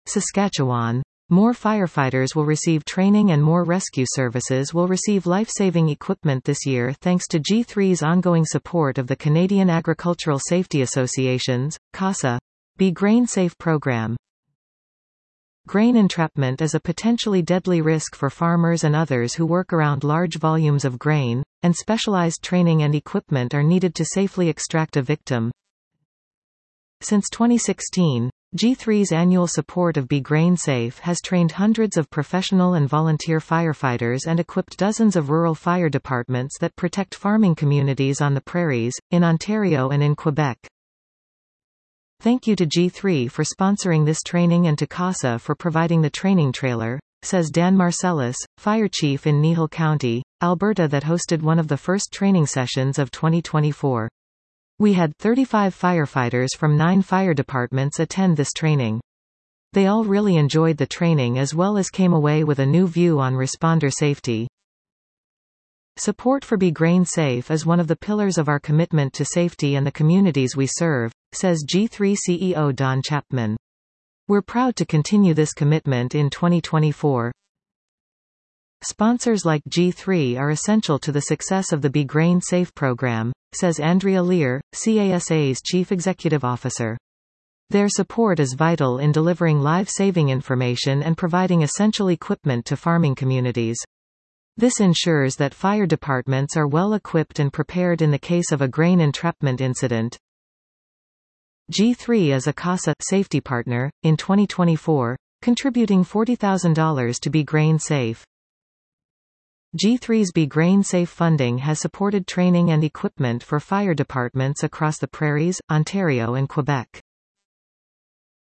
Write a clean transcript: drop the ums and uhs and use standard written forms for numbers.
Saskatchewan. More firefighters will receive training and more rescue services will receive life-saving equipment this year thanks to G3's ongoing support of the Canadian Agricultural Safety Association's, CASA, Be Grain Safe program. Grain entrapment is a potentially deadly risk for farmers and others who work around large volumes of grain, and specialized training and equipment are needed to safely extract a victim. Since 2016, G3's annual support of Be Grain Safe has trained hundreds of professional and volunteer firefighters and equipped dozens of rural fire departments that protect farming communities on the prairies, in Ontario and in Quebec. Thank you to G3 for sponsoring this training and to CASA for providing the training trailer, says Dan Marcellus, fire chief in Kneehil County, Alberta that hosted one of the first training sessions of 2024. We had 35 firefighters from 9 fire departments attend this training. They all really enjoyed the training as well as came away with a new view on responder safety. Support for Be Grain Safe is one of the pillars of our commitment to safety and the communities we serve, says G3 CEO Don Chapman. We're proud to continue this commitment in 2024. Sponsors like G3 are essential to the success of the Be Grain Safe program, says Andrea Lear, CASA's Chief Executive Officer. Their support is vital in delivering life-saving information and providing essential equipment to farming communities. This ensures that fire departments are well equipped and prepared in the case of a grain entrapment incident. G3 is a CASA safety partner, in 2024, contributing $40,000 to Be Grain Safe. G3's Be Grain Safe funding has supported training and equipment for fire departments across the prairies, Ontario and Quebec.